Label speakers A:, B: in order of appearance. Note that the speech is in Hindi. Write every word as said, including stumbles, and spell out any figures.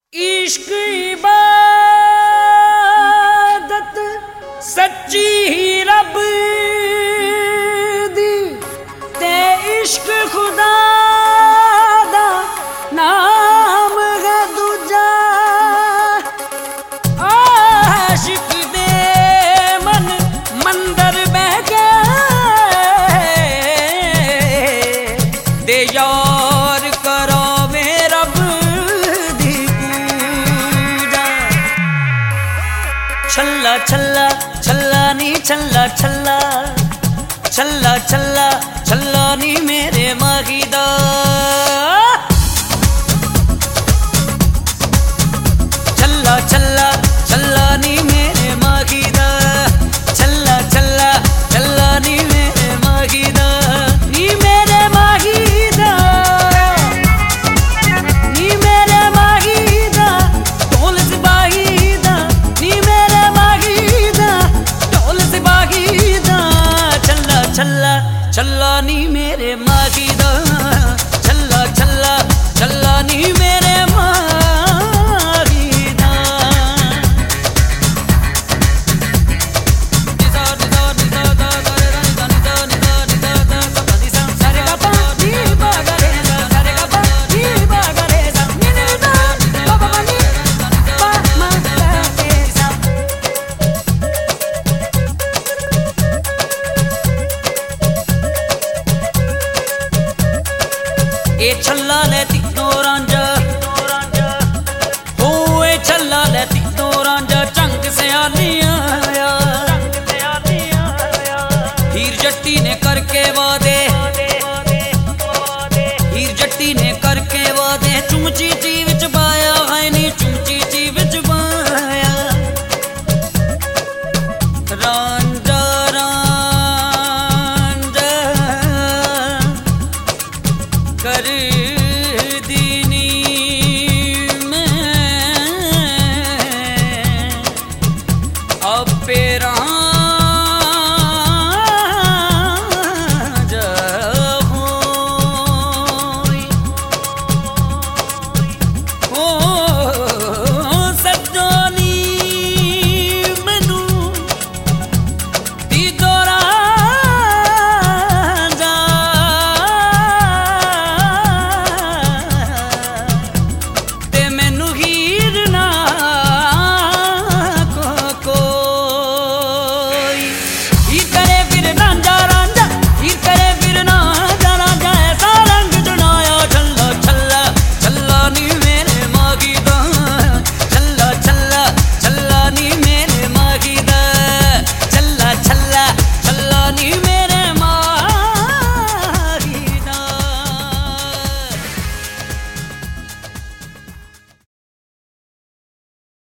A: इश्क इबादत सच्ची ही रब दी ते इश्क खुदा दा नाम है दूजा। आशिक दे मन मंदर बह गए दे यार करो वे रब दी पूजा। छल्ला छल्ला छल्ला नी छल्ला छल्ला छल्ला छल्ला छल्ला नी मेरे माही दा।